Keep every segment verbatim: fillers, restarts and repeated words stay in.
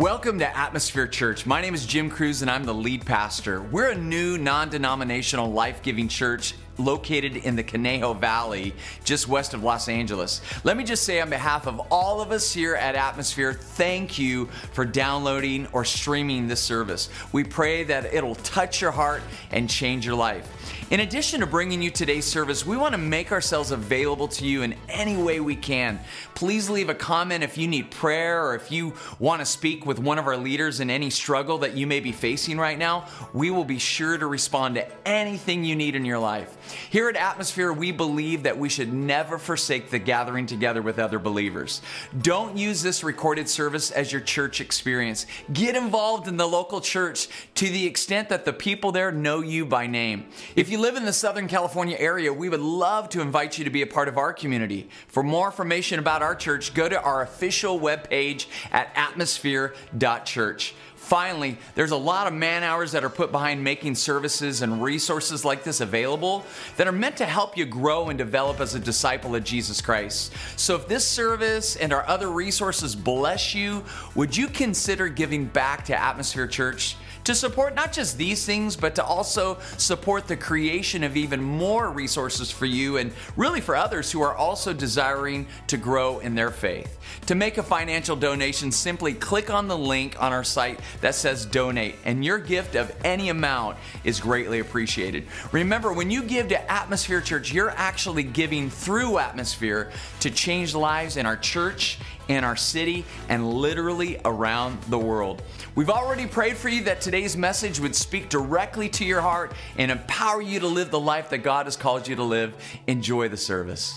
Welcome to Atmosphere Church. My name is Jim Cruz and I'm the lead pastor. We're a new non-denominational life-giving church located in the Conejo Valley, just west of Los Angeles. Let me just say on behalf of all of us here at Atmosphere, thank you for downloading or streaming this service. We pray that it'll touch your heart and change your life. In addition to bringing you today's service, we want to make ourselves available to you in any way we can. Please leave a comment if you need prayer or if you want to speak with one of our leaders in any struggle that you may be facing right now. We will be sure to respond to anything you need in your life. Here at Atmosphere, we believe that we should never forsake the gathering together with other believers. Don't use this recorded service as your church experience. Get involved in the local church to the extent that the people there know you by name. If you live in the Southern California area, we would love to invite you to be a part of our community. For more information about our church, go to our official webpage at atmosphere dot church. Finally, there's a lot of man hours that are put behind making services and resources like this available that are meant to help you grow and develop as a disciple of Jesus Christ. So if this service and our other resources bless you, would you consider giving back to Atmosphere Church to support not just these things, but to also support the creation of even more resources for you and really for others who are also desiring to grow in their faith? To make a financial donation, simply click on the link on our site that says donate, and your gift of any amount is greatly appreciated. Remember, when you give to Atmosphere Church, you're actually giving through Atmosphere to change lives in our church, in our city, and literally around the world. We've already prayed for you that today's message would speak directly to your heart and empower you to live the life that God has called you to live. Enjoy the service.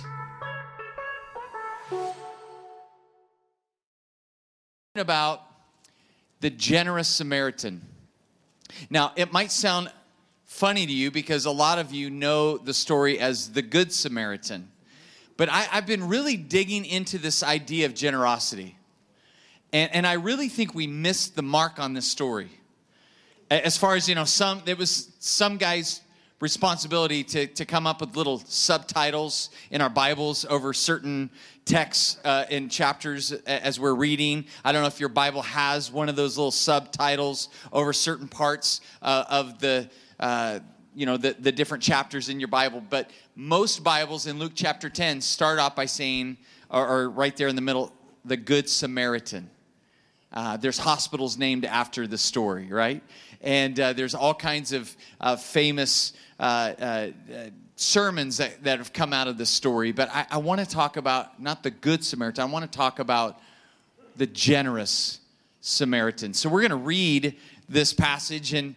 About the generous Samaritan. Now, it might sound funny to you because a lot of you know the story as the Good Samaritan. But I, I've been really digging into this idea of generosity. And, and I really think we missed the mark on this story. As far as, you know, some there was some guy's responsibility to, to come up with little subtitles in our Bibles over certain texts uh, in chapters as we're reading. I don't know if your Bible has one of those little subtitles over certain parts uh, of the uh, you know, the, the different chapters in your Bible. But most Bibles in Luke chapter ten start off by saying, or, or right there in the middle, the Good Samaritan. Uh, there's hospitals named after the story, right? And uh, there's all kinds of uh, famous uh, uh, sermons that, that have come out of this story. But I, I want to talk about not the Good Samaritan. I want to talk about the generous Samaritan. So we're going to read this passage, and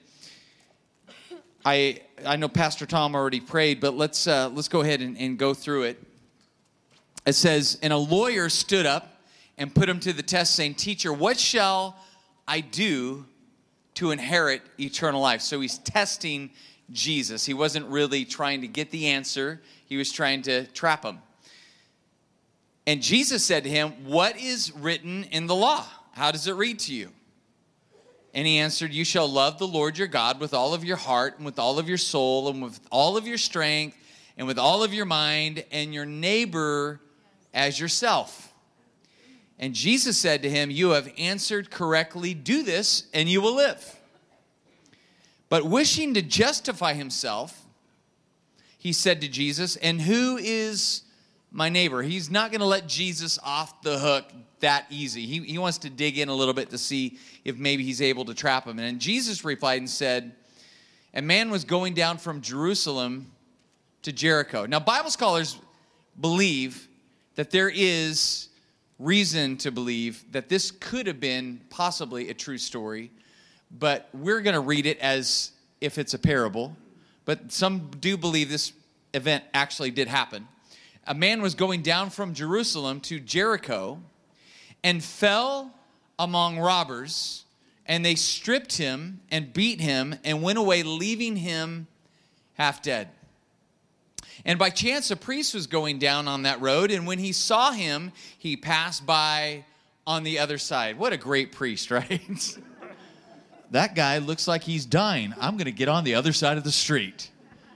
I I know Pastor Tom already prayed, but let's uh, let's go ahead and, and go through it. It says, and a lawyer stood up and put him to the test, saying, "Teacher, what shall I do to inherit eternal life?" So he's testing Jesus. He wasn't really trying to get the answer. He was trying to trap him. And Jesus said to him, "What is written in the law? How does it read to you?" And he answered, "You shall love the Lord your God with all of your heart and with all of your soul and with all of your strength and with all of your mind, and your neighbor as yourself." And Jesus said to him, "You have answered correctly. Do this and you will live." But wishing to justify himself, he said to Jesus, "And who is my neighbor?" He's not going to let Jesus off the hook that easy. He, he wants to dig in a little bit to see if maybe he's able to trap him. And Jesus replied and said, "A man was going down from Jerusalem to Jericho." Now, Bible scholars believe that there is reason to believe that this could have been possibly a true story, but we're going to read it as if it's a parable. But some do believe this event actually did happen. A man was going down from Jerusalem to Jericho and fell among robbers, and they stripped him and beat him and went away, leaving him half dead. And by chance, a priest was going down on that road, and when he saw him, he passed by on the other side. What a great priest, right? That guy looks like he's dying. I'm going to get on the other side of the street.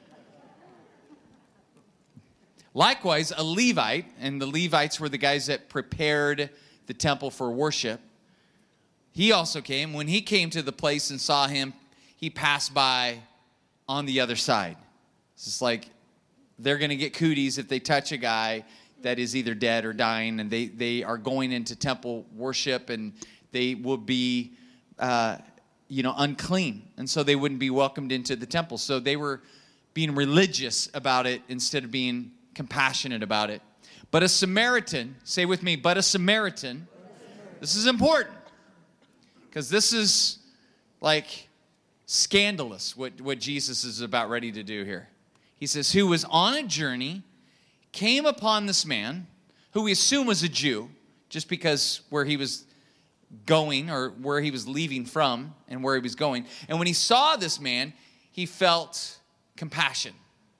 Likewise, a Levite, and the Levites were the guys that prepared the temple for worship, he also came. When he came to the place and saw him, he passed by on the other side. It's just like they're going to get cooties if they touch a guy that is either dead or dying, and they, they are going into temple worship, and they will be, uh, you know, unclean. And so they wouldn't be welcomed into the temple. So they were being religious about it instead of being compassionate about it. But a Samaritan, say with me, but a Samaritan, this is important, because this is like scandalous what, what Jesus is about ready to do here. He says, who was on a journey, came upon this man, who we assume was a Jew, just because where he was going or where he was leaving from and where he was going. And when he saw this man, he felt compassion.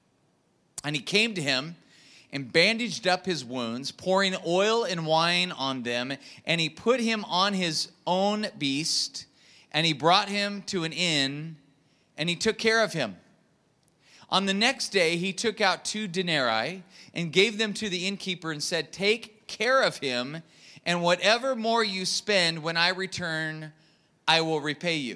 And he came to him and bandaged up his wounds, pouring oil and wine on them. And he put him on his own beast, and he brought him to an inn, and he took care of him. On the next day, he took out two denarii and gave them to the innkeeper and said, take care of him, and whatever more you spend when I return, I will repay you.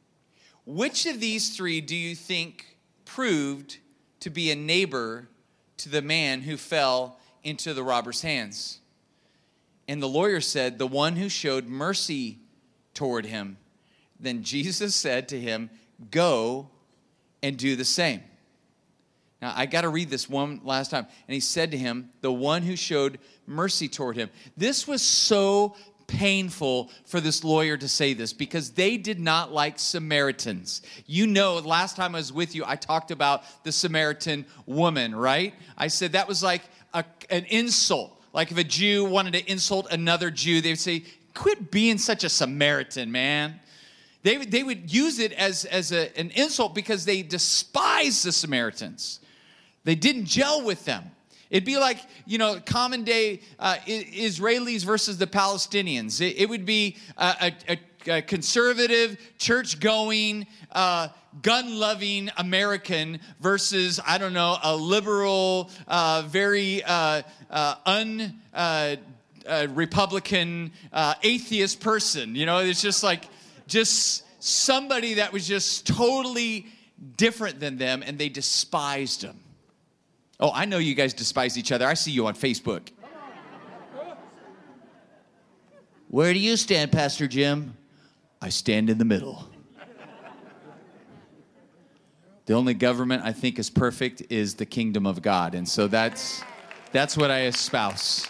Which of these three do you think proved to be a neighbor to the man who fell into the robber's hands? And the lawyer said, the one who showed mercy toward him. Then Jesus said to him, go and do the same. Now, I got to read this one last time. And he said to him, the one who showed mercy toward him. This was so painful for this lawyer to say this, because they did not like Samaritans. You know, last time I was with you, I talked about the Samaritan woman, right? I said that was like a, an insult. Like if a Jew wanted to insult another Jew, they would say, quit being such a Samaritan, man. They, they would use it as, as a, an insult because they despised the Samaritans. They didn't gel with them. It'd be like, you know, common day uh, Israelis versus the Palestinians. It, it would be a, a, a conservative, church-going, uh, gun-loving American versus, I don't know, a liberal, uh, very uh, uh, un... Uh, uh, Republican, uh, atheist person. You know, it's just like, just somebody that was just totally different than them, and they despised him. Oh, I know you guys despise each other. I see you on Facebook. Where do you stand, Pastor Jim? I stand in the middle. The only government I think is perfect is the kingdom of God, and so that's that's what I espouse.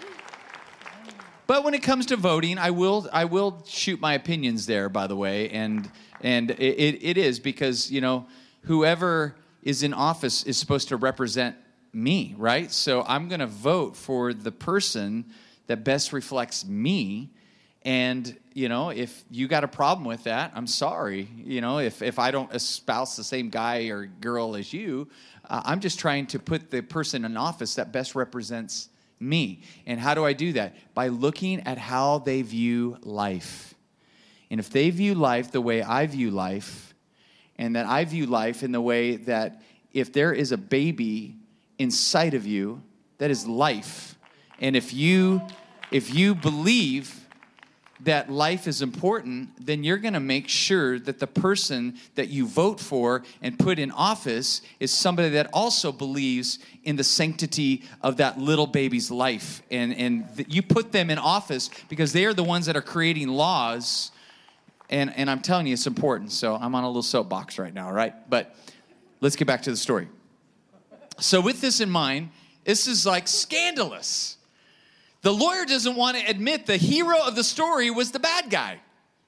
But when it comes to voting, I will I will shoot my opinions there, by the way, and and it, it, it is because, you know, whoever is in office is supposed to represent me, right? So I'm going to vote for the person that best reflects me. And, you know, if you got a problem with that, I'm sorry. You know, if, if I don't espouse the same guy or girl as you, uh, I'm just trying to put the person in office that best represents me. And how do I do that? By looking at how they view life. And if they view life the way I view life, and that I view life in the way that if there is a baby inside of you, that is life. And if you if you believe that life is important, then you're going to make sure that the person that you vote for and put in office is somebody that also believes in the sanctity of that little baby's life. And, and you put them in office because they are the ones that are creating laws. And, and I'm telling you, it's important. So I'm on a little soapbox right now, right? But let's get back to the story. So with this in mind, this is like scandalous. The lawyer doesn't want to admit the hero of the story was the bad guy.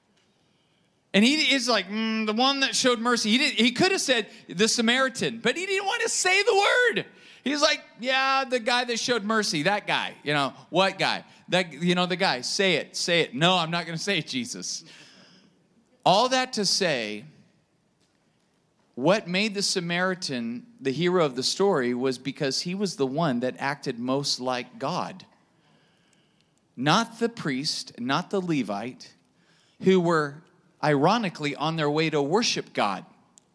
And he is like, mm, the one that showed mercy. He, did, he could have said the Samaritan, but he didn't want to say the word. He's like, yeah, the guy that showed mercy, that guy. You know, what guy? That, you know, the guy. Say it, say it. No, I'm not going to say it, Jesus. All that to say, what made the Samaritan the hero of the story was because he was the one that acted most like God. Not the priest, not the Levite, who were ironically on their way to worship God.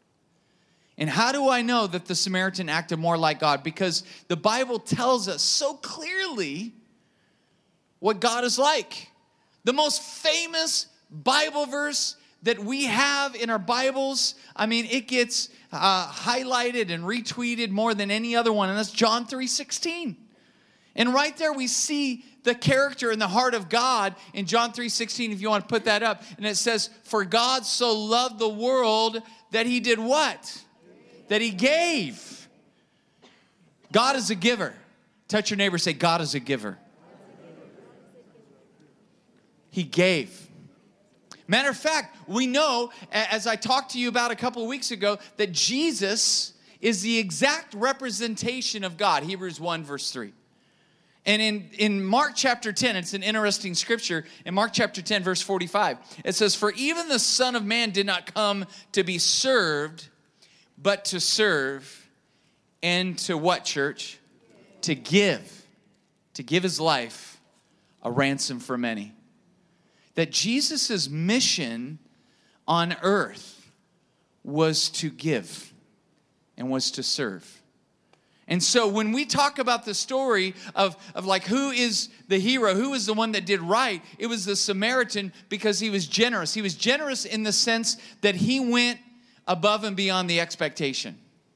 And how do I know that the Samaritan acted more like God? Because the Bible tells us so clearly what God is like. The most famous Bible verse that we have in our Bibles. I mean, it gets uh, highlighted and retweeted more than any other one, and that's John three sixteen. And right there we see the character and the heart of God in John three sixteen, if you want to put that up. And it says, for God so loved the world that he did what? That he gave. God is a giver. Touch your neighbor, say, God is a giver. He gave. Matter of fact, we know, as I talked to you about a couple of weeks ago, that Jesus is the exact representation of God. Hebrews one, verse three. And in, in Mark chapter ten, it's an interesting scripture. In Mark chapter ten, verse forty-five, it says, for even the Son of Man did not come to be served, but to serve, and to what, church? To give. To give his life a ransom for many. That Jesus' mission on earth was to give and was to serve. And so when we talk about the story of, of like who is the hero, who is the one that did right, it was the Samaritan because he was generous. He was generous in the sense that he went above and beyond the expectation.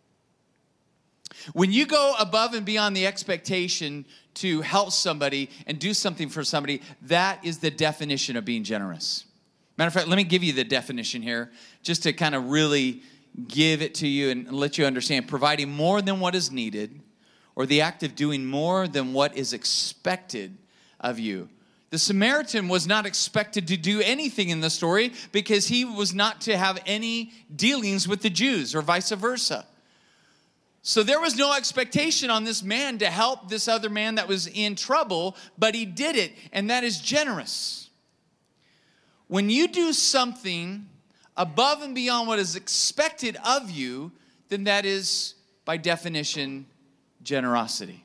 When you go above and beyond the expectation to help somebody and do something for somebody, that is the definition of being generous. Matter of fact, let me give you the definition here, just to kind of really give it to you and let you understand. Providing more than what is needed, or the act of doing more than what is expected of you. The Samaritan was not expected to do anything in the story because he was not to have any dealings with the Jews or vice versa. So there was no expectation on this man to help this other man that was in trouble, but he did it, and that is generous. When you do something above and beyond what is expected of you, then that is, by definition, generosity.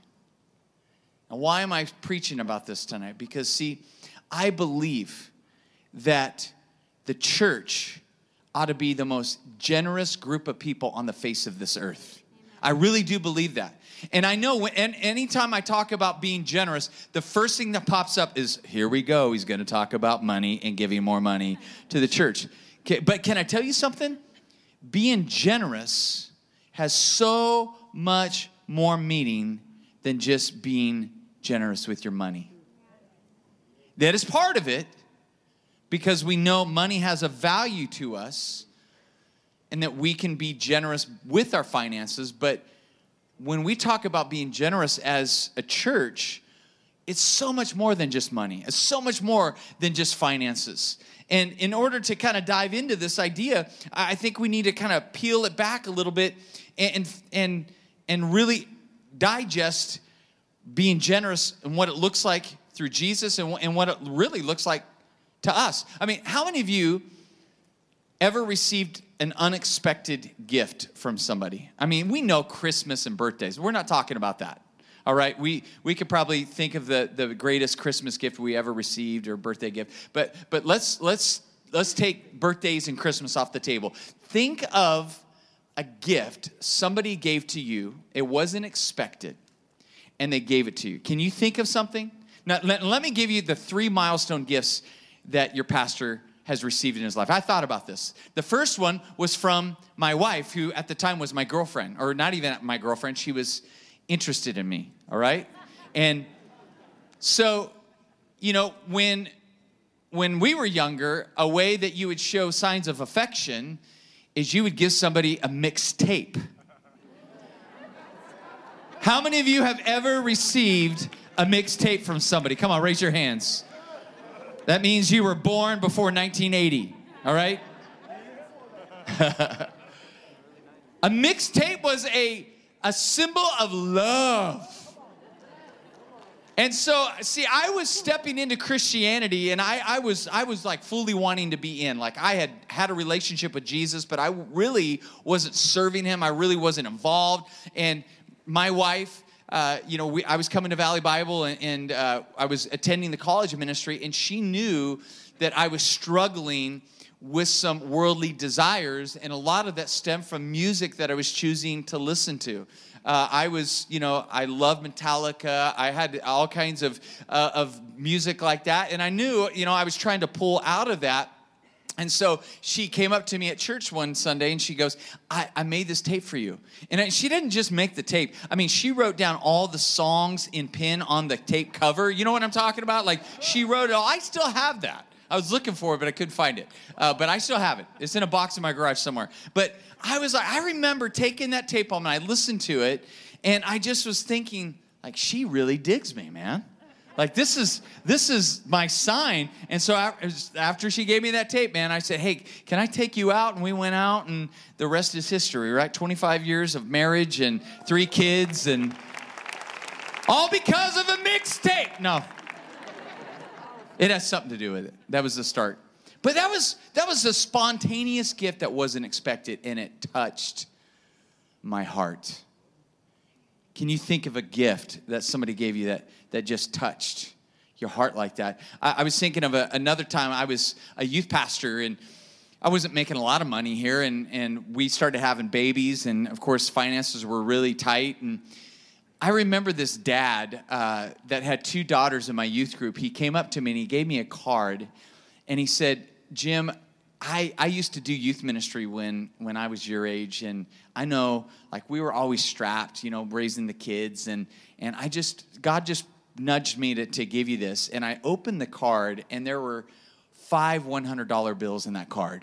Now, why am I preaching about this tonight? Because, see, I believe that the church ought to be the most generous group of people on the face of this earth. I really do believe that. And I know when, and anytime I talk about being generous, the first thing that pops up is, here we go, he's going to talk about money and giving more money to the church. Okay, but can I tell you something? Being generous has so much more meaning than just being generous with your money. That is part of it, because we know money has a value to us, and that we can be generous with our finances. But when we talk about being generous as a church, it's so much more than just money. It's so much more than just finances. And in order to kind of dive into this idea, I think we need to kind of peel it back a little bit and and and really digest being generous and what it looks like through Jesus and, and what it really looks like to us. I mean, how many of you ever received an unexpected gift from somebody? I mean, we know Christmas and birthdays. We're not talking about that. All right, we we could probably think of the, the greatest Christmas gift we ever received or birthday gift, but but let's let's let's take birthdays and Christmas off the table. Think of a gift somebody gave to you. It wasn't expected, and they gave it to you. Can you think of something? Now, let, let me give you the three milestone gifts that your pastor has received in his life. I thought about this. The first one was from my wife, who at the time was my girlfriend, or not even my girlfriend. She was interested in me, all right? And so, you know, when when we were younger, a way that you would show signs of affection is you would give somebody a mixtape. How many of you have ever received a mixtape from somebody? Come on, raise your hands. That means you were born before nineteen eighty, all right? A mixtape was a a symbol of love. And so, see, I was stepping into Christianity, and I, I was I was like fully wanting to be in. Like, I had had a relationship with Jesus, but I really wasn't serving him. I really wasn't involved. And my wife, uh, you know, we, I was coming to Valley Bible, and, and uh, I was attending the college of ministry, and she knew that I was struggling with some worldly desires, and a lot of that stemmed from music that I was choosing to listen to. Uh, I was, you know, I love Metallica. I had all kinds of uh, of music like that, and I knew, you know, I was trying to pull out of that. And so she came up to me at church one Sunday and she goes, I, I made this tape for you. And I, she didn't just make the tape. I mean, she wrote down all the songs in pen on the tape cover. You know what I'm talking about? Like, she wrote it all. I still have that. I was looking for it, but I couldn't find it. Uh, but I still have it. It's in a box in my garage somewhere. But I was like, I remember taking that tape home and I listened to it. And I just was thinking, like, she really digs me, man. Like, this is this is my sign. And so after she gave me that tape, man, I said, hey, can I take you out? And we went out, and the rest is history, right? twenty-five years of marriage and three kids, and all because of a mixtape. No. It has something to do with it. That was the start. But that was that was a spontaneous gift that wasn't expected, and it touched my heart. Can you think of a gift that somebody gave you that, that just touched your heart like that? I, I was thinking of a, another time. I was a youth pastor, and I wasn't making a lot of money here, and, and we started having babies, and, of course, finances were really tight. And I remember this dad uh, that had two daughters in my youth group. He came up to me, and he gave me a card, and he said, Jim, I, I used to do youth ministry when, when I was your age, and I know, like, we were always strapped, you know, raising the kids, and, and I just, God just nudged me to, to give you this, and I opened the card, and there were five one hundred dollar bills in that card,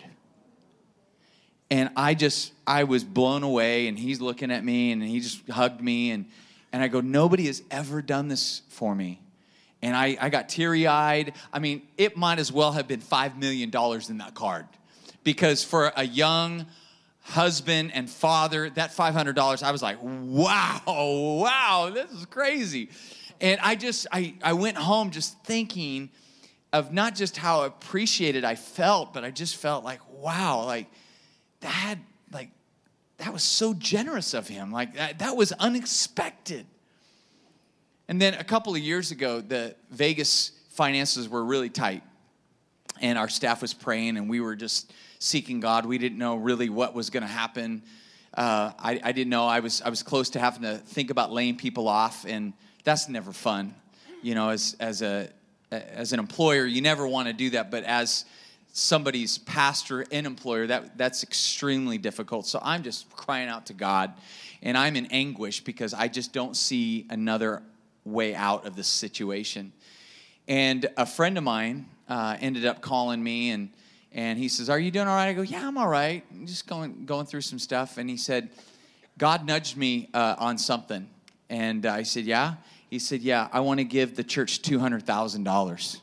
and I just, I was blown away, and he's looking at me, and he just hugged me, and, and I go, nobody has ever done this for me. And I, I got teary-eyed. I mean, it might as well have been five million dollars in that card. Because for a young husband and father, that five hundred dollars, I was like, wow, wow, this is crazy. And I just, I, I went home just thinking of not just how appreciated I felt, but I just felt like, wow, like, that, like, that was so generous of him. Like, that, that was unexpected. And then a couple of years ago, the Vegas finances were really tight. And our staff was praying, and we were just seeking God. We didn't know really what was going to happen. Uh, I, I didn't know. I was I was close to having to think about laying people off, and that's never fun. You know, as as a as an employer, you never want to do that. But as somebody's pastor and employer, that that's extremely difficult. So I'm just crying out to God, and I'm in anguish because I just don't see another way out of this situation. And a friend of mine uh, ended up calling me, and and he says, "Are you doing all right?" I go, "Yeah, I'm all right. I'm just going going through some stuff." And he said, "God nudged me uh, on something." And uh, I said, "Yeah." He said, "Yeah, I want to give the church two hundred thousand dollars."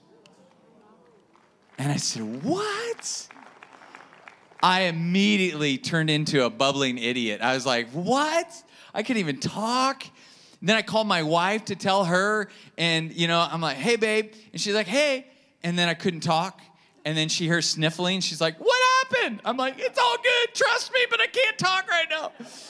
And I said, "What?" I immediately turned into a bubbling idiot. I was like, "What? I can't even talk." And then I called my wife to tell her, and, you know, I'm like, "Hey, babe." And she's like, "Hey." And then I couldn't talk. And then she hears sniffling. She's like, "What happened?" I'm like, "It's all good. Trust me, but I can't talk right now."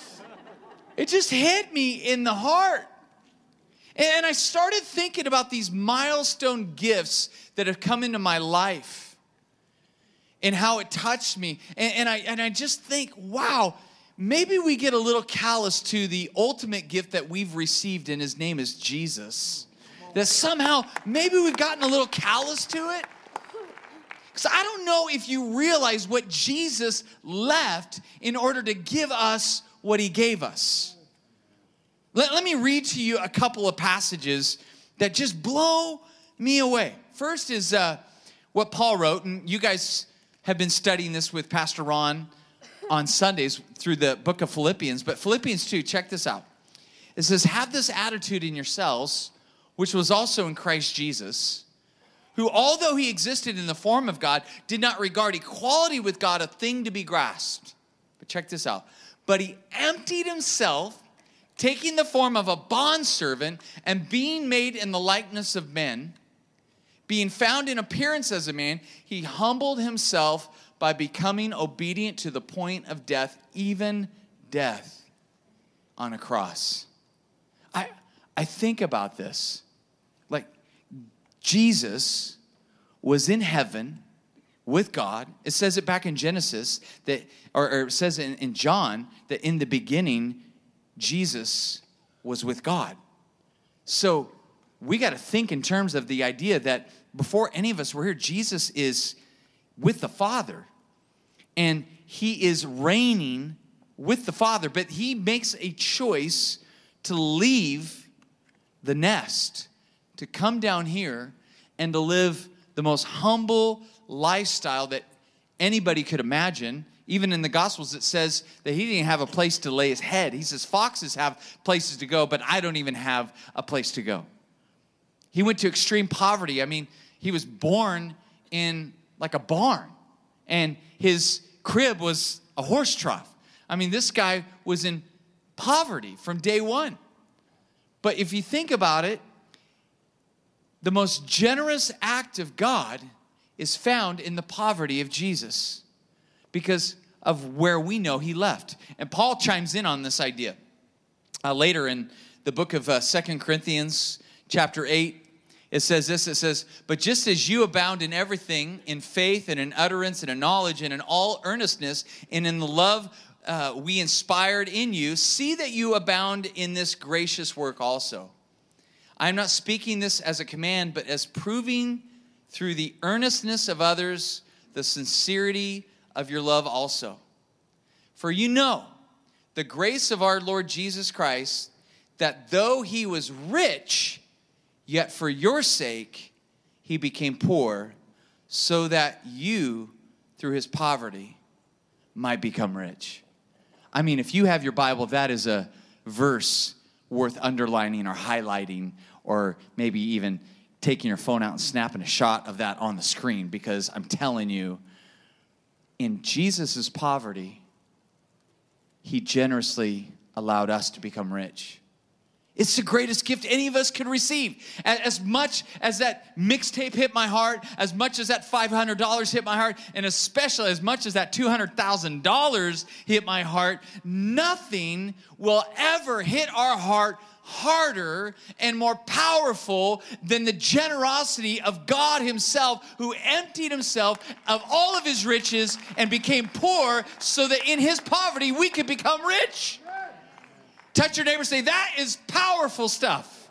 It just hit me in the heart. And I started thinking about these milestone gifts that have come into my life and how it touched me. And, and, I, and I just think, wow, maybe we get a little callous to the ultimate gift that we've received, and his name is Jesus. That somehow, maybe we've gotten a little callous to it. Because I don't know if you realize what Jesus left in order to give us what he gave us. Let, let me read to you a couple of passages that just blow me away. First is uh, what Paul wrote, and you guys have been studying this with Pastor Ron on Sundays through the book of Philippians. But Philippians two, check this out. It says, "Have this attitude in yourselves, which was also in Christ Jesus, who, although he existed in the form of God, did not regard equality with God a thing to be grasped." But check this out. "But he emptied himself, taking the form of a bondservant, and being made in the likeness of men, being found in appearance as a man, he humbled himself by becoming obedient to the point of death, even death on a cross." I I think about this. Like, Jesus was in heaven with God. It says it back in Genesis, that, or, or it says in, in John, that in the beginning, Jesus was with God. So we got to think in terms of the idea that before any of us were here, Jesus is with the Father. And he is reigning with the Father, but he makes a choice to leave the nest, to come down here and to live the most humble lifestyle that anybody could imagine. Even in the Gospels, it says that he didn't have a place to lay his head. He says, foxes have places to go, but I don't even have a place to go. He went to extreme poverty. I mean, he was born in like a barn, and his crib was a horse trough. I mean, this guy was in poverty from day one. But if you think about it, the most generous act of God is found in the poverty of Jesus because of where we know he left. And Paul chimes in on this idea. Uh, later in the book of uh, Second Corinthians chapter eight, it says this, it says, but just as you abound in everything, in faith and in utterance and in knowledge and in all earnestness and in the love uh, we inspired in you, see that you abound in this gracious work also. I am not speaking this as a command, but as proving through the earnestness of others, the sincerity of your love also. For you know the grace of our Lord Jesus Christ, that though he was rich, yet for your sake he became poor, so that you, through his poverty, might become rich. I mean, if you have your Bible, that is a verse worth underlining or highlighting, or maybe even taking your phone out and snapping a shot of that on the screen, because I'm telling you, in Jesus' poverty, he generously allowed us to become rich. It's the greatest gift any of us could receive. As much as that mixtape hit my heart, as much as that five hundred dollars hit my heart, and especially as much as that two hundred thousand dollars hit my heart, nothing will ever hit our heart harder and more powerful than the generosity of God himself, who emptied himself of all of his riches and became poor so that in his poverty we could become rich. Touch your neighbor and say, that is powerful stuff.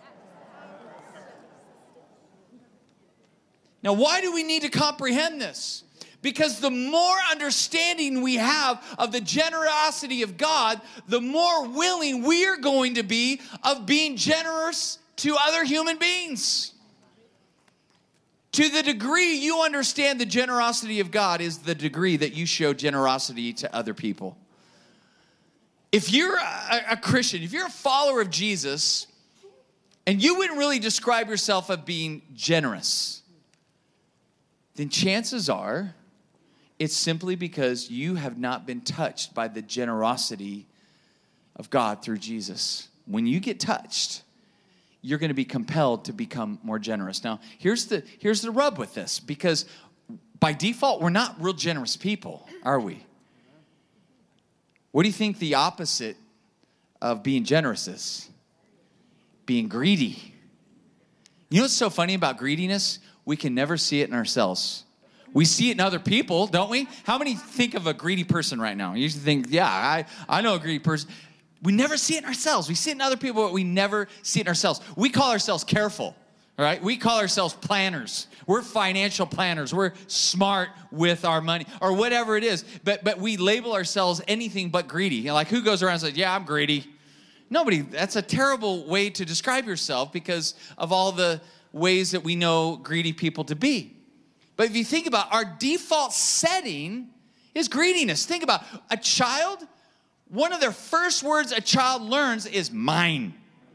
Now, why do we need to comprehend this? Because the more understanding we have of the generosity of God, the more willing we are going to be of being generous to other human beings. To the degree you understand the generosity of God is the degree that you show generosity to other people. If you're a, a Christian, if you're a follower of Jesus, and you wouldn't really describe yourself as being generous, then chances are it's simply because you have not been touched by the generosity of God through Jesus. When you get touched, you're going to be compelled to become more generous. Now, here's the, here's the rub with this, because by default, we're not real generous people, are we? What do you think the opposite of being generous is? Being greedy. You know what's so funny about greediness? We can never see it in ourselves. We see it in other people, don't we? How many think of a greedy person right now? You usually think, yeah, I, I know a greedy person. We never see it in ourselves. We see it in other people, but we never see it in ourselves. We call ourselves careful, all right? We call ourselves planners. We're financial planners. We're smart with our money or whatever it is. But but we label ourselves anything but greedy. You know, like who goes around and says, yeah, I'm greedy? Nobody. That's a terrible way to describe yourself because of all the ways that we know greedy people to be. But if you think about our default setting is greediness. Think about a child. One of their first words a child learns is mine.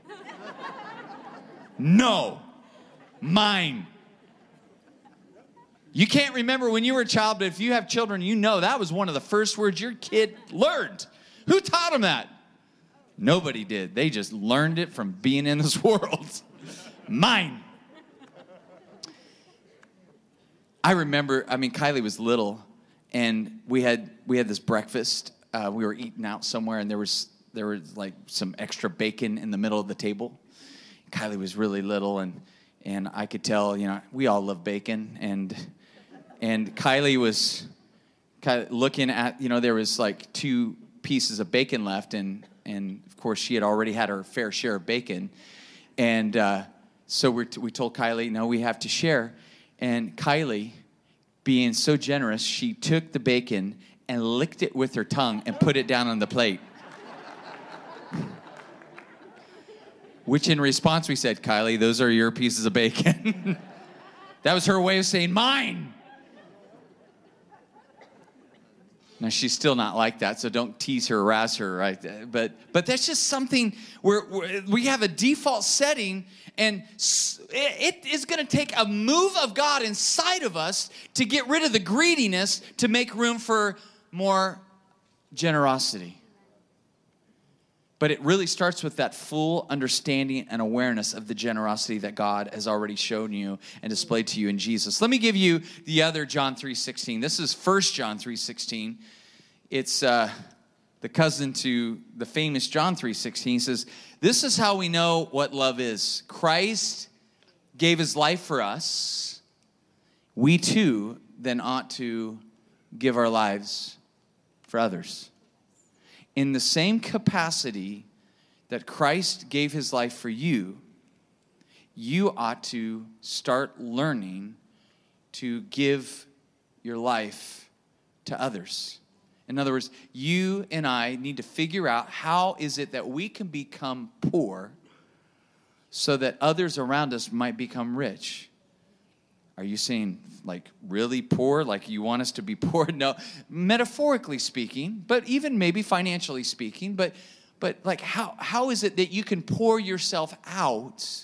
No. Mine. You can't remember when you were a child, but if you have children, you know that was one of the first words your kid learned. Who taught them that? Nobody did. They just learned it from being in this world. Mine. I remember, I mean, Kylie was little, and we had we had this breakfast. Uh, we were eating out somewhere, and there was there was like some extra bacon in the middle of the table. Kylie was really little, and and I could tell, you know, we all love bacon, and and Kylie was kind of looking at, you know, there was like two pieces of bacon left, and and of course she had already had her fair share of bacon, and uh, so we we told Kylie, no, we have to share. And Kylie being so generous, she took the bacon and licked it with her tongue and put it down on the plate. Which in response we said, Kylie, those are your pieces of bacon. That was her way of saying, mine. Now, she's still not like that, so don't tease her, harass her, right? But but that's just something where, where we have a default setting, and it is going to take a move of God inside of us to get rid of the greediness to make room for more generosity. But it really starts with that full understanding and awareness of the generosity that God has already shown you and displayed to you in Jesus. Let me give you the other John three sixteen. This is First John three sixteen. It's uh, the cousin to the famous John three sixteen. It says, this is how we know what love is. Christ gave his life for us. We too then ought to give our lives for others. In the same capacity that Christ gave his life for you, you ought to start learning to give your life to others. In other words, you and I need to figure out how is it that we can become poor so that others around us might become rich. Are you saying like really poor, like you want us to be poor? No, metaphorically speaking, but even maybe financially speaking, but but like how how is it that you can pour yourself out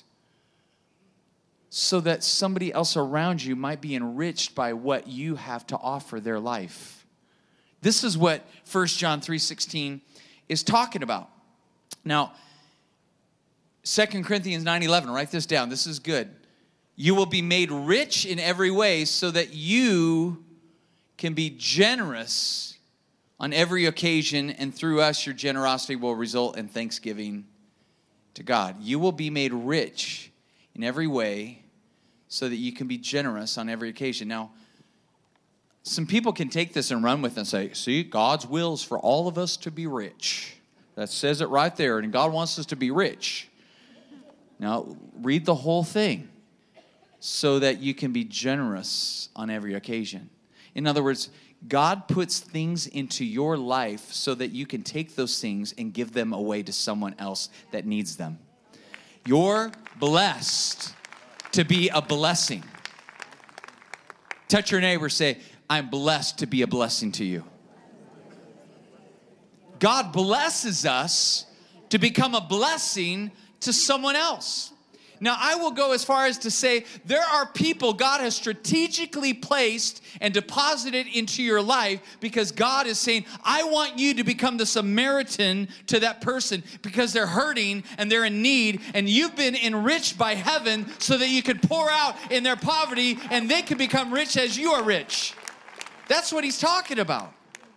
so that somebody else around you might be enriched by what you have to offer their life? This is what First John three sixteen is talking about. Now, Second Corinthians nine eleven, write this down. This is good. You will be made rich in every way so that you can be generous on every occasion, and through us your generosity will result in thanksgiving to God. You will be made rich in every way so that you can be generous on every occasion. Now, some people can take this and run with it and say, see, God's will is for all of us to be rich. That says it right there, and God wants us to be rich. Now, read the whole thing. So that you can be generous on every occasion. In other words, God puts things into your life so that you can take those things and give them away to someone else that needs them. You're blessed to be a blessing. Touch your neighbor, say, I'm blessed to be a blessing to you. God blesses us to become a blessing to someone else. Now, I will go as far as to say there are people God has strategically placed and deposited into your life because God is saying, I want you to become the Samaritan to that person because they're hurting and they're in need, and you've been enriched by heaven so that you can pour out in their poverty and they can become rich as you are rich. That's what he's talking about.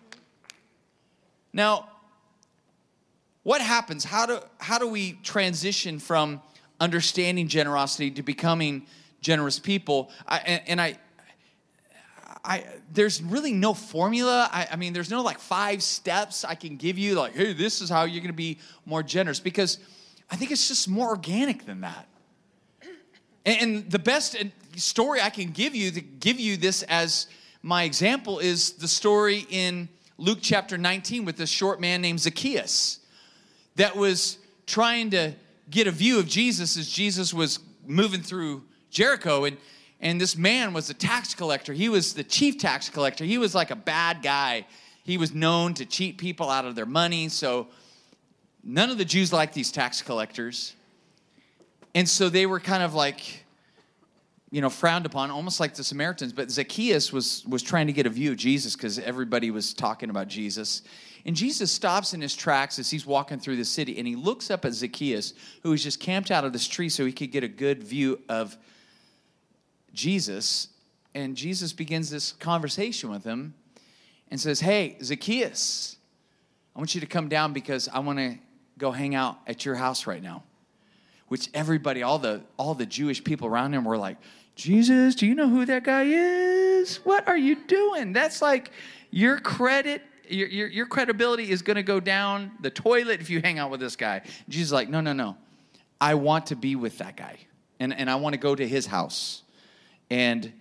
Now, what happens? How do, how do we transition from understanding generosity to becoming generous people? I, and, and I, I, there's really no formula. I, I mean, there's no like five steps I can give you. Like, hey, this is how you're going to be more generous, because I think it's just more organic than that. And, and the best story I can give you to give you this as my example is the story in Luke chapter nineteen with this short man named Zacchaeus that was trying to get a view of Jesus as Jesus was moving through Jericho. And, and this man was a tax collector. He was the chief tax collector. He was like a bad guy. He was known to cheat people out of their money. So none of the Jews liked these tax collectors. And so they were kind of like, you know, frowned upon, almost like the Samaritans. But Zacchaeus was, was trying to get a view of Jesus because everybody was talking about Jesus. And Jesus stops in his tracks as he's walking through the city, and he looks up at Zacchaeus, who was just camped out of this tree so he could get a good view of Jesus. And Jesus begins this conversation with him and says, hey, Zacchaeus, I want you to come down because I want to go hang out at your house right now. Which everybody, all the all the Jewish people around him were like, Jesus, do you know who that guy is? What are you doing? That's like your credit. Your, your, your credibility is going to go down the toilet if you hang out with this guy. Jesus is like, no, no, no. I want to be with that guy. And, and I want to go to his house. And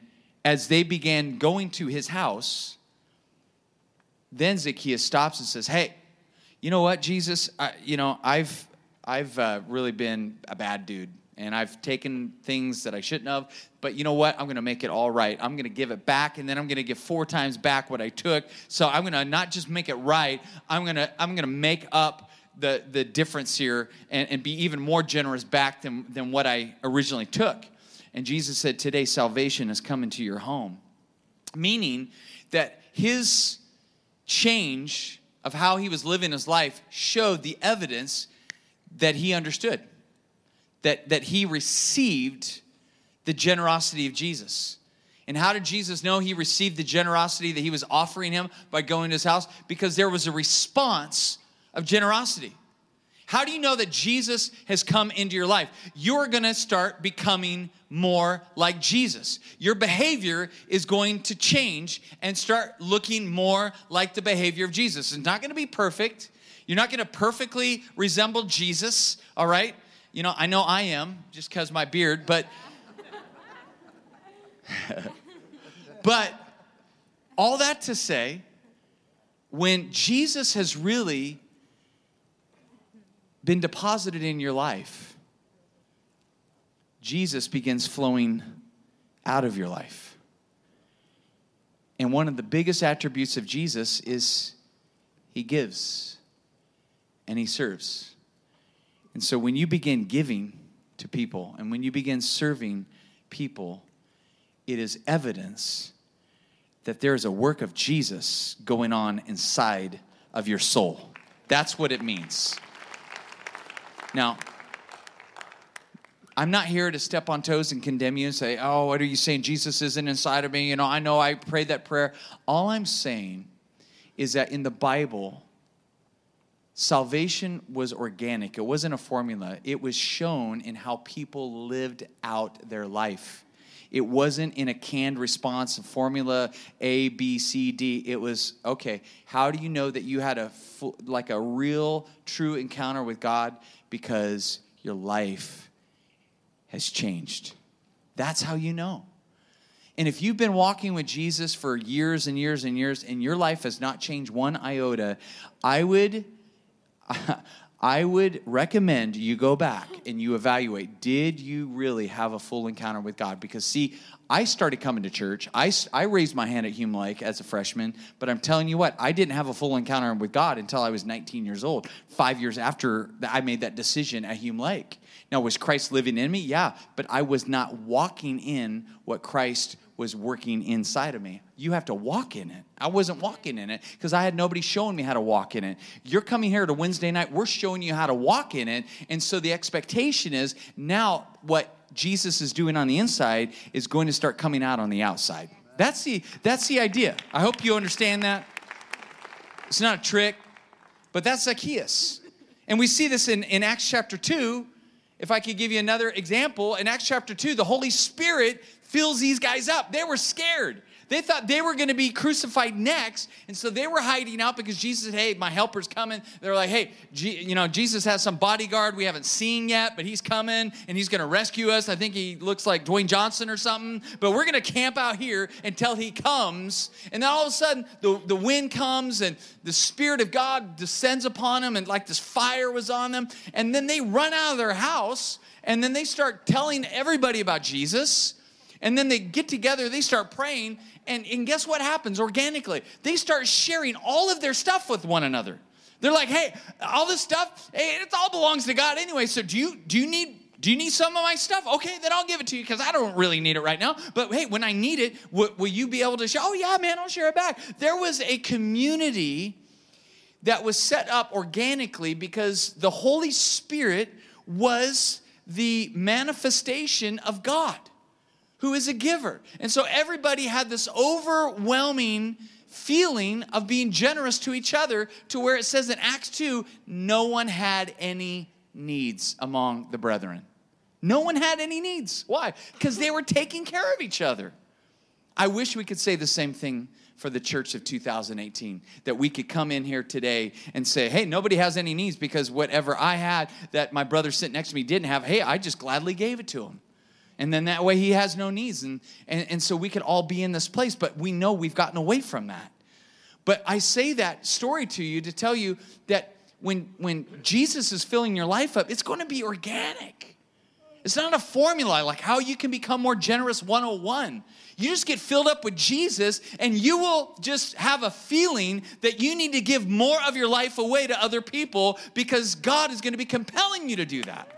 as they began going to his house, then Zacchaeus stops and says, hey, you know what, Jesus, I, you know, I've, I've uh, really been a bad dude, and I've taken things that I shouldn't have, but you know what, I'm going to make it all right. I'm going to give it back, and then I'm going to give four times back what I took. So I'm going to not just make it right, I'm going to I'm going to make up the, the difference here and, and be even more generous back than, than what I originally took. And Jesus said, today salvation has come into your home. Meaning that his change of how he was living his life showed the evidence that he understood, that, that he received the generosity of Jesus. And how did Jesus know he received the generosity that he was offering him by going to his house? Because there was a response of generosity. How do you know that Jesus has come into your life? You're going to start becoming more like Jesus. Your behavior is going to change and start looking more like the behavior of Jesus. It's not going to be perfect. You're not going to perfectly resemble Jesus, all right? You know, I know I am, just because my beard, but... but all that to say, when Jesus has really been deposited in your life, Jesus begins flowing out of your life. And one of the biggest attributes of Jesus is he gives and he serves. And so when you begin giving to people and when you begin serving people, it is evidence that there is a work of Jesus going on inside of your soul. That's what it means. Now, I'm not here to step on toes and condemn you and say, oh, what are you saying? Jesus isn't inside of me. You know, I know I prayed that prayer. All I'm saying is that in the Bible, salvation was organic. It wasn't a formula. It was shown in how people lived out their life. It wasn't in a canned response, a formula A, B, C, D. It was, okay, how do you know that you had a full, like a real, true encounter with God? Because your life has changed. That's how you know. And if you've been walking with Jesus for years and years and years, and your life has not changed one iota, I would... I would recommend you go back and you evaluate, did you really have a full encounter with God? Because, see, I started coming to church. I, I raised my hand at Hume Lake as a freshman, but I'm telling you what, I didn't have a full encounter with God until I was nineteen years old, five years after I made that decision at Hume Lake. Now, was Christ living in me? Yeah, but I was not walking in what Christ was working inside of me. You have to walk in it. I wasn't walking in it because I had nobody showing me how to walk in it. You're coming here to Wednesday night. We're showing you how to walk in it. And so the expectation is now what Jesus is doing on the inside is going to start coming out on the outside. That's the, that's the idea. I hope you understand that. It's not a trick, but that's Zacchaeus. And we see this in, in Acts chapter two. If I could give you another example, in Acts chapter two, the Holy Spirit fills these guys up. They were scared. They thought they were going to be crucified next, and so they were hiding out because Jesus said, hey, my helper's coming. They're like, hey, G- you know, Jesus has some bodyguard we haven't seen yet, but he's coming, and he's going to rescue us. I think he looks like Dwayne Johnson or something, but we're going to camp out here until he comes. And then all of a sudden, the, the wind comes, and the Spirit of God descends upon them, and like this fire was on them, and then they run out of their house, and then they start telling everybody about Jesus. And then they get together, they start praying, and, and guess what happens organically? They start sharing all of their stuff with one another. They're like, hey, all this stuff, hey, it all belongs to God anyway, so do you do you need do you need some of my stuff? Okay, then I'll give it to you because I don't really need it right now. But hey, when I need it, w- will you be able to share? Oh, yeah, man, I'll share it back. There was a community that was set up organically because the Holy Spirit was the manifestation of God, who is a giver. And so everybody had this overwhelming feeling of being generous to each other to where it says in Acts two, no one had any needs among the brethren. No one had any needs. Why? Because they were taking care of each other. I wish we could say the same thing for the church of two thousand eighteen, that we could come in here today and say, hey, nobody has any needs because whatever I had that my brother sitting next to me didn't have, hey, I just gladly gave it to him. And then that way he has no needs. And, and, and so we could all be in this place, but we know we've gotten away from that. But I say that story to you to tell you that when, when Jesus is filling your life up, it's going to be organic. It's not a formula like how you can become more generous one oh one. You just get filled up with Jesus and you will just have a feeling that you need to give more of your life away to other people because God is going to be compelling you to do that.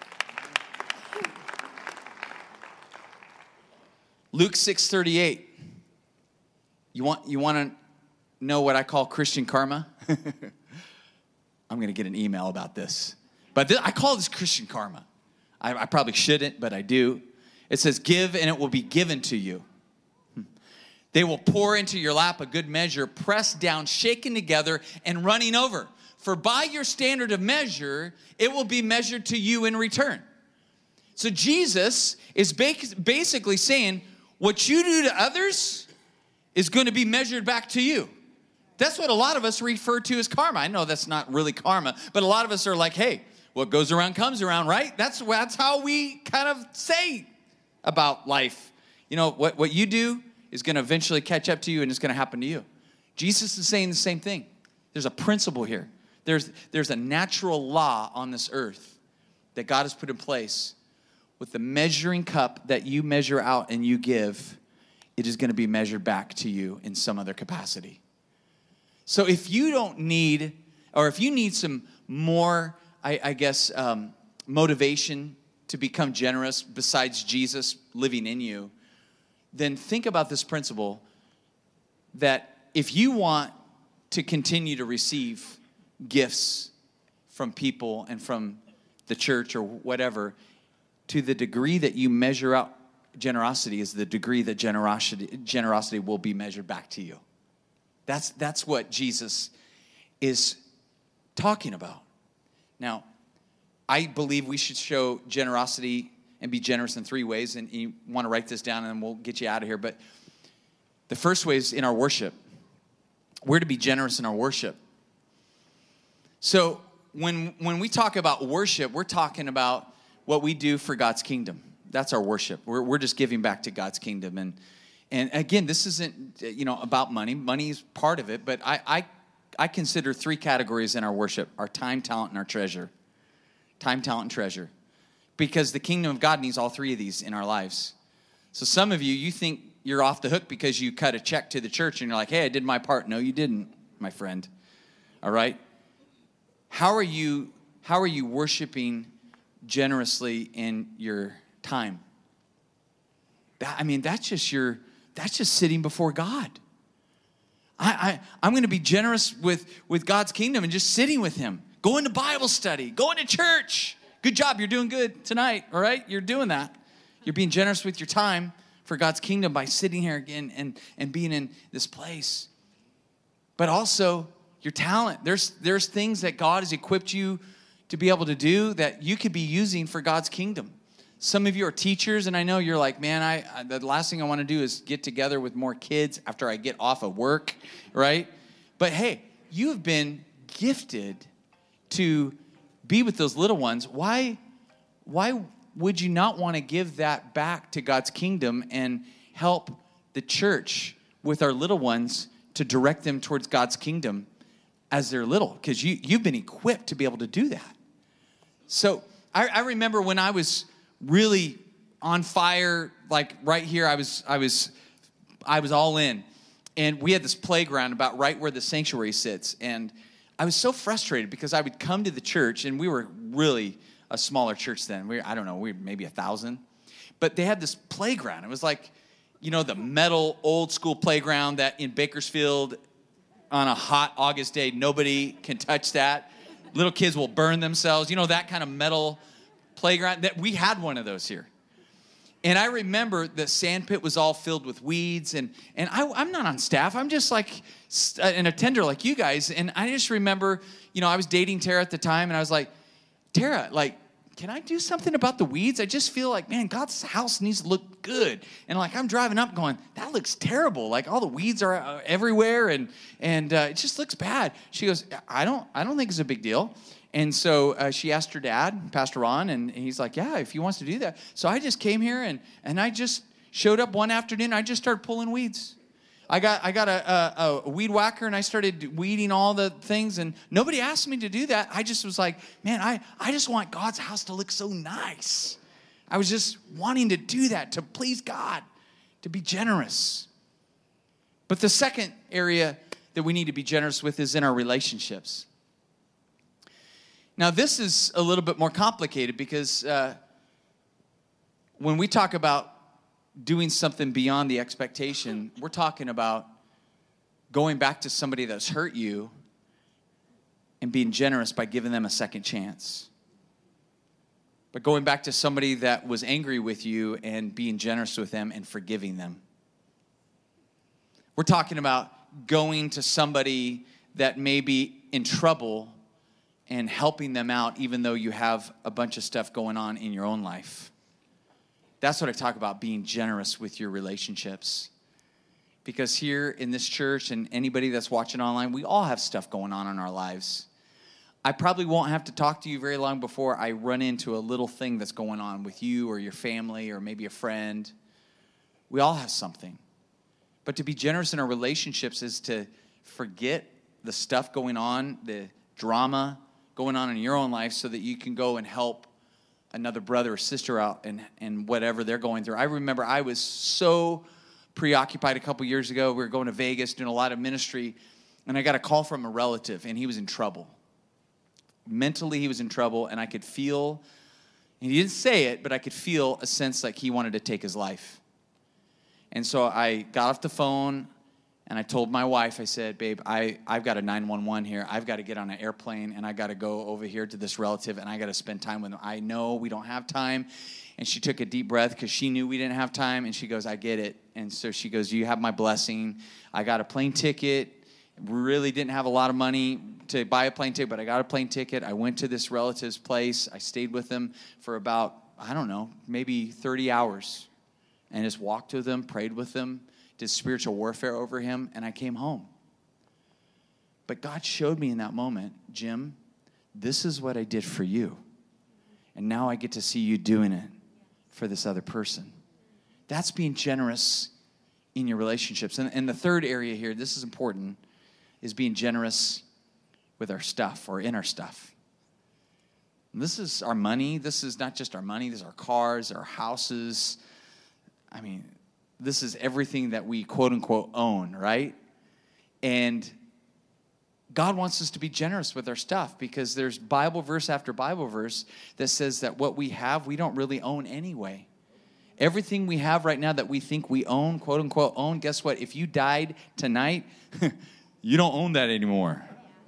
Luke six thirty-eight. You want, you want to know what I call Christian karma? I'm going to get an email about this. But this, I call this Christian karma. I, I probably shouldn't, but I do. It says, give and it will be given to you. They will pour into your lap a good measure, pressed down, shaken together, and running over. For by your standard of measure, it will be measured to you in return. So Jesus is basically saying, what you do to others is going to be measured back to you. That's what a lot of us refer to as karma. I know that's not really karma, but a lot of us are like, hey, what goes around comes around, right? That's, that's how we kind of say about life. You know, what, what you do is going to eventually catch up to you and it's going to happen to you. Jesus is saying the same thing. There's a principle here. There's, there's a natural law on this earth that God has put in place. With the measuring cup that you measure out and you give, it is going to be measured back to you in some other capacity. So if you don't need, or if you need some more, I, I guess, um, motivation to become generous besides Jesus living in you, then think about this principle that if you want to continue to receive gifts from people and from the church or whatever, to the degree that you measure out generosity is the degree that generosity generosity will be measured back to you. That's, that's what Jesus is talking about. Now, I believe we should show generosity and be generous in three ways, and you want to write this down and then we'll get you out of here. But the first way is in our worship. We're to be generous in our worship. So when, when we talk about worship, we're talking about what we do for God's kingdom. That's our worship. We're, we're just giving back to God's kingdom. And, and again, this isn't, you know, about money. Money is part of it, but I, I, I consider three categories in our worship: our time, talent, and our treasure. Time, talent, and treasure. Because the kingdom of God needs all three of these in our lives. So some of you, you think you're off the hook because you cut a check to the church and you're like, hey, I did my part. No, you didn't, my friend. All right? How are you, how are you worshiping generously in your time? That, I mean, that's just your, that's just sitting before God. I, I, I'm going to be generous with, with God's kingdom and just sitting with him, going to Bible study, going to church. Good job. You're doing good tonight. All right. You're doing that. You're being generous with your time for God's kingdom by sitting here again and, and being in this place. But also your talent. There's, there's things that God has equipped you to be able to do that you could be using for God's kingdom. Some of you are teachers, and I know you're like, man, I, I the last thing I want to do is get together with more kids after I get off of work, right? But hey, you have been gifted to be with those little ones. Why, why would you not want to give that back to God's kingdom and help the church with our little ones to direct them towards God's kingdom as they're little? Because you, you've been equipped to be able to do that. So I, I remember when I was really on fire, like right here, I was, I was, I was all in, and we had this playground about right where the sanctuary sits, and I was so frustrated because I would come to the church, and we were really a smaller church then. We, I don't know, we were maybe a thousand, but they had this playground. It was like, you know, the metal old school playground that in Bakersfield on a hot August day, nobody can touch that. Little kids will burn themselves. You know, that kind of metal playground. That we had one of those here. And I remember the sand pit was all filled with weeds. And, and I, I'm not on staff. I'm just like an attender like you guys. And I just remember, you know, I was dating Tara at the time. And I was like, Tara, like, can I do something about the weeds? I just feel like, man, God's house needs to look good. And like, I'm driving up going, that looks terrible. Like all the weeds are uh, everywhere, and and uh, it just looks bad. She goes, I don't, I don't think it's a big deal. And so uh, she asked her dad, Pastor Ron, and he's like, yeah, if he wants to do that. So I just came here, and, and I just showed up one afternoon. I just started pulling weeds. I got I got a, a, a weed whacker, and I started weeding all the things, and nobody asked me to do that. I just was like, man, I, I just want God's house to look so nice. I was just wanting to do that, to please God, to be generous. But the second area that we need to be generous with is in our relationships. Now, this is a little bit more complicated because uh, when we talk about doing something beyond the expectation, we're talking about going back to somebody that's hurt you and being generous by giving them a second chance. But going back to somebody that was angry with you and being generous with them and forgiving them. We're talking about going to somebody that may be in trouble and helping them out even though you have a bunch of stuff going on in your own life. That's what I talk about, being generous with your relationships. Because here in this church and anybody that's watching online, we all have stuff going on in our lives. I probably won't have to talk to you very long before I run into a little thing that's going on with you or your family or maybe a friend. We all have something. But to be generous in our relationships is to forget the stuff going on, the drama going on in your own life so that you can go and help another brother or sister out and, and whatever they're going through. I remember I was so preoccupied a couple years ago. We were going to Vegas doing a lot of ministry, and I got a call from a relative, and he was in trouble. Mentally, he was in trouble, and I could feel, and he didn't say it, but I could feel a sense like he wanted to take his life. And so I got off the phone, and I told my wife, I said, babe, I, I've got a nine one one here. I've got to get on an airplane, and I got to go over here to this relative, and I got to spend time with him. I know we don't have time. And she took a deep breath because she knew we didn't have time, and she goes, I get it. And so she goes, you have my blessing. I got a plane ticket. Really didn't have a lot of money to buy a plane ticket, but I got a plane ticket. I went to this relative's place. I stayed with them for about, I don't know, maybe thirty hours, and just walked with them, prayed with them, did spiritual warfare over him, and I came home. But God showed me in that moment, Jim, this is what I did for you. And now I get to see you doing it for this other person. That's being generous in your relationships. And, and the third area here, this is important, is being generous with our stuff or in our stuff. And this is our money. This is not just our money. This is our cars, our houses. I mean, this is everything that we quote unquote own, right? And God wants us to be generous with our stuff because there's Bible verse after Bible verse that says that what we have, we don't really own anyway. Everything we have right now that we think we own, quote unquote own, guess what? If you died tonight, you don't own that anymore.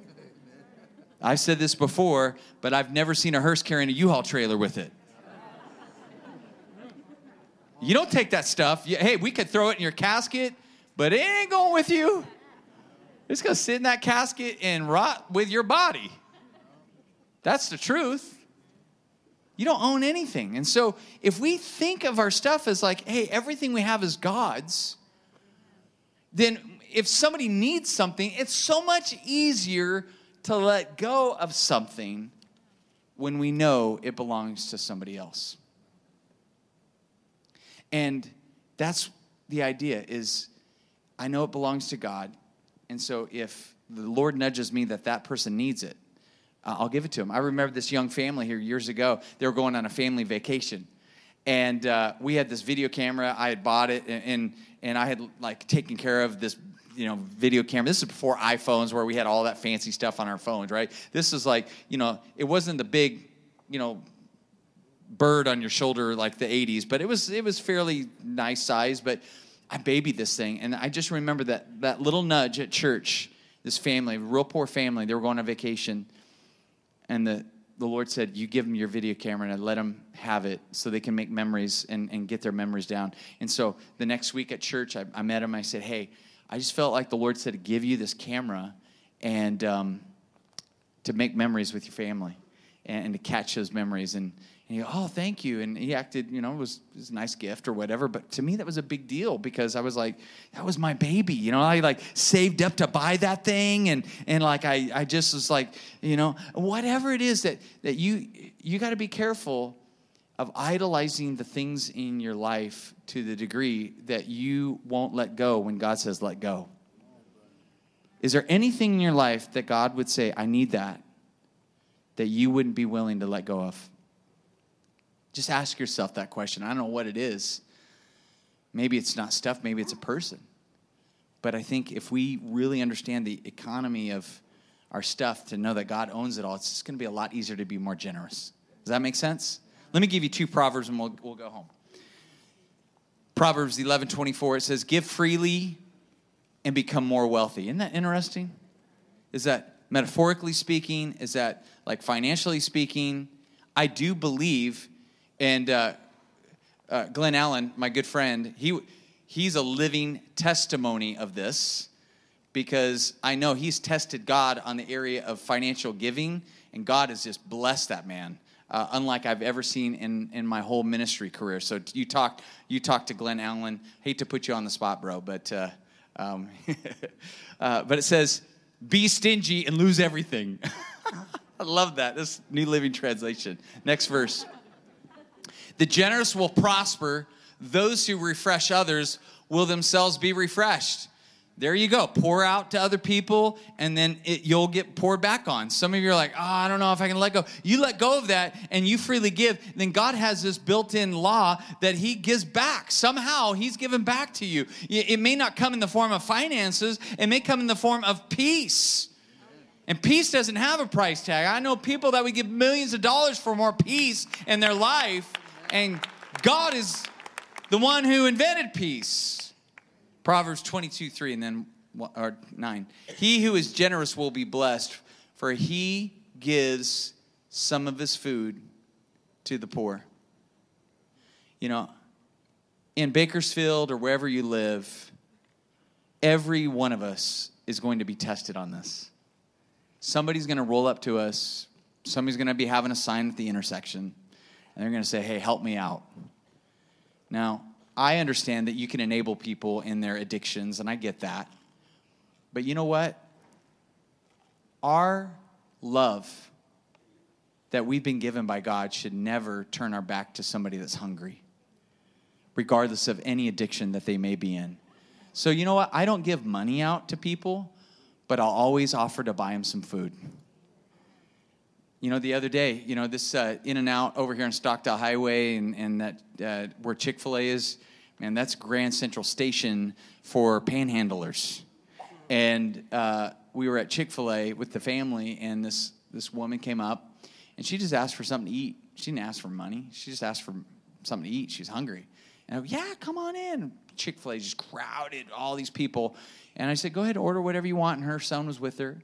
I've said this before, but I've never seen a hearse carrying a U-Haul trailer with it. You don't take that stuff. You, hey, we could throw it in your casket, but it ain't going with you. It's going to sit in that casket and rot with your body. That's the truth. You don't own anything. And so if we think of our stuff as like, hey, everything we have is God's, then if somebody needs something, it's so much easier to let go of something when we know it belongs to somebody else. And that's the idea is I know it belongs to God. And so if the Lord nudges me that that person needs it, uh, I'll give it to him. I remember this young family here years ago. They were going on a family vacation. And uh, we had this video camera. I had bought it, and, and and I had like taken care of this, you know, video camera. This is before iPhones where we had all that fancy stuff on our phones, right? This is like, you know, it wasn't the big, you know, bird on your shoulder like the eighties, but it was it was fairly nice size. But I babied this thing, and I just remember that that little nudge at church. This family, real poor family, they were going on vacation, and the the Lord said, "You give them your video camera and let them have it, so they can make memories and and get their memories down." And so the next week at church, I, I met him. I said, "Hey, I just felt like the Lord said to give you this camera and um, to make memories with your family and, and to catch those memories." And And you go, oh, thank you. And he acted, you know, it was, it was a nice gift or whatever. But to me, that was a big deal because I was like, that was my baby. You know, I like saved up to buy that thing. And, and like, I, I just was like, you know, whatever it is that, that you, you got to be careful of idolizing the things in your life to the degree that you won't let go when God says, let go. Is there anything in your life that God would say, I need that, that you wouldn't be willing to let go of? Just ask yourself that question. I don't know what it is. Maybe it's not stuff. Maybe it's a person. But I think if we really understand the economy of our stuff to know that God owns it all, it's just going to be a lot easier to be more generous. Does that make sense? Let me give you two Proverbs and we'll, we'll go home. Proverbs eleven twenty-four, it says, give freely and become more wealthy. Isn't that interesting? Is that metaphorically speaking? Is that like financially speaking? I do believe... And uh, uh, Glenn Allen, my good friend, he he's a living testimony of this because I know he's tested God on the area of financial giving, and God has just blessed that man, uh, unlike I've ever seen in, in my whole ministry career. So you talked you talked to Glenn Allen. Hate to put you on the spot, bro, but uh, um, uh, but it says, "Be stingy and lose everything." I love that. This New Living Translation. Next verse. The generous will prosper. Those who refresh others will themselves be refreshed. There you go. Pour out to other people, and then it, you'll get poured back on. Some of you are like, oh, I don't know if I can let go. You let go of that, and you freely give. Then God has this built-in law that he gives back. Somehow, he's given back to you. It may not come in the form of finances. It may come in the form of peace. And peace doesn't have a price tag. I know people that would give millions of dollars for more peace in their life. And God is the one who invented peace. Proverbs twenty-two, three, and then or nine. He who is generous will be blessed, for he gives some of his food to the poor. You know, in Bakersfield or wherever you live, every one of us is going to be tested on this. Somebody's going to roll up to us. Somebody's going to be having a sign at the intersection. And they're going to say, hey, help me out. Now, I understand that you can enable people in their addictions, and I get that. But you know what? Our love that we've been given by God should never turn our back to somebody that's hungry, regardless of any addiction that they may be in. So you know what? I don't give money out to people, but I'll always offer to buy them some food. You know, the other day, you know, this uh, In-N-Out over here on Stockdale Highway and, and that uh, where Chick-fil-A is, man, that's Grand Central Station for panhandlers. And uh, we were at Chick-fil-A with the family, and this, this woman came up, and she just asked for something to eat. She didn't ask for money. She just asked for something to eat. She was hungry. And I go, yeah, come on in. Chick-fil-A just crowded, all these people. And I said, go ahead, order whatever you want. And her son was with her.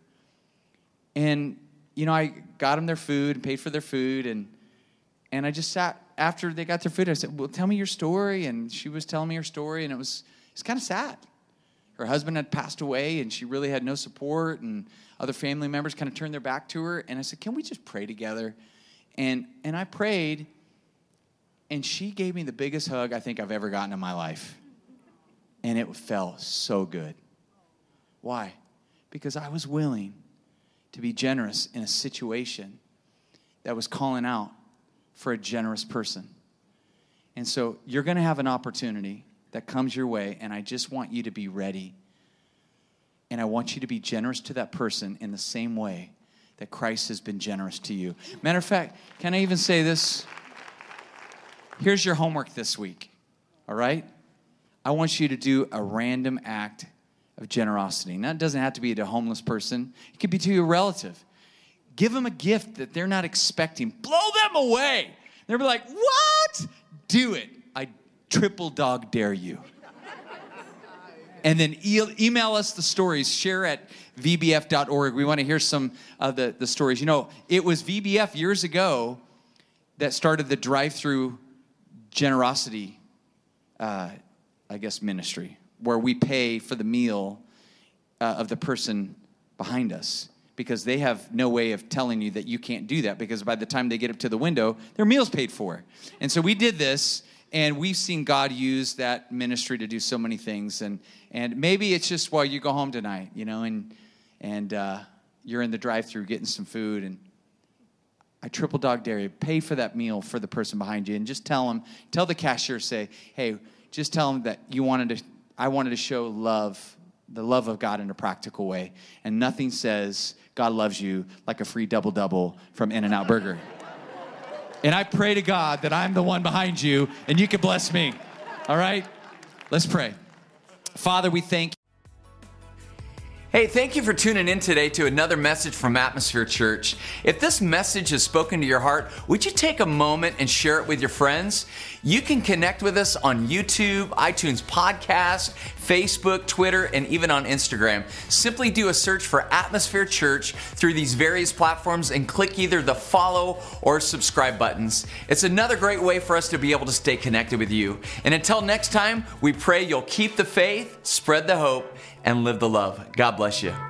And you know, I got them their food and paid for their food, and and I just sat after they got their food. I said, well, tell me your story. And she was telling me her story, and it was it's kind of sad. Her husband had passed away, and she really had no support, and other family members kind of turned their back to her. And I said, can we just pray together? And and I prayed, and she gave me the biggest hug I think I've ever gotten in my life. And it felt so good. Why? Because I was willing to be generous in a situation that was calling out for a generous person. And so you're going to have an opportunity that comes your way, and I just want you to be ready. And I want you to be generous to that person in the same way that Christ has been generous to you. Matter of fact, can I even say this? Here's your homework this week, all right? I want you to do a random act of generosity. And that doesn't have to be to a homeless person. It could be to your relative. Give them a gift that they're not expecting. Blow them away. They'll be like, what? Do it. I triple dog dare you. And then e- email us the stories. Share at v b f dot org. We want to hear some of the, the stories. You know, it was V B F years ago that started the drive-through generosity, uh, I guess, ministry, where we pay for the meal uh, of the person behind us. because they have no way of telling you that you can't do that, because by the time they get up to the window, their meal's paid for. And so we did this, and we've seen God use that ministry to do so many things. And and maybe it's just while you go home tonight, you know, and and uh, you're in the drive-thru getting some food, and I triple dog dare you, pay for that meal for the person behind you, and just tell them, tell the cashier, say, hey, just tell them that you wanted to, I wanted to show love, the love of God in a practical way. And nothing says God loves you like a free double-double from In-N-Out Burger. And I pray to God that I'm the one behind you, and you can bless me. All right? Let's pray. Father, we thank you. Hey, thank you for tuning in today to another message from Atmosphere Church. If this message has spoken to your heart, would you take a moment and share it with your friends? You can connect with us on YouTube, iTunes Podcast, Facebook, Twitter, and even on Instagram. Simply do a search for Atmosphere Church through these various platforms and click either the follow or subscribe buttons. It's another great way for us to be able to stay connected with you. And until next time, we pray you'll keep the faith, spread the hope, and live the love. God bless you.